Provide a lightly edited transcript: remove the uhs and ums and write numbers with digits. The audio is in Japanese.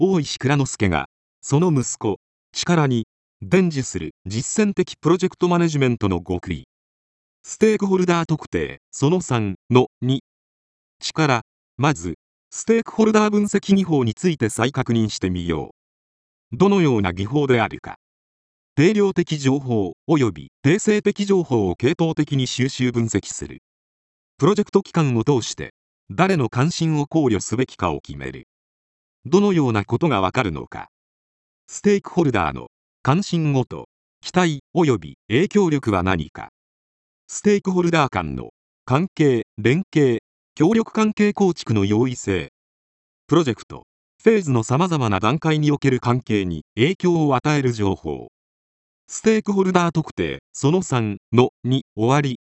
大石内蔵助が、その息子、力に、伝授する実践的プロジェクトマネジメントの極意。ステークホルダー特定、その3の2。力、まず、ステークホルダー分析技法について再確認してみよう。どのような技法であるか。定量的情報及び定性的情報を系統的に収集分析する。プロジェクト期間を通して、誰の関心を考慮すべきかを決める。どのようなことがわかるのか。ステークホルダーの関心ごと、期待及び影響力は何か。ステークホルダー間の関係、連携、協力関係構築の容易性。プロジェクト、フェーズの様々な段階における関係に影響を与える情報。ステークホルダー特定、その3の2、終わり。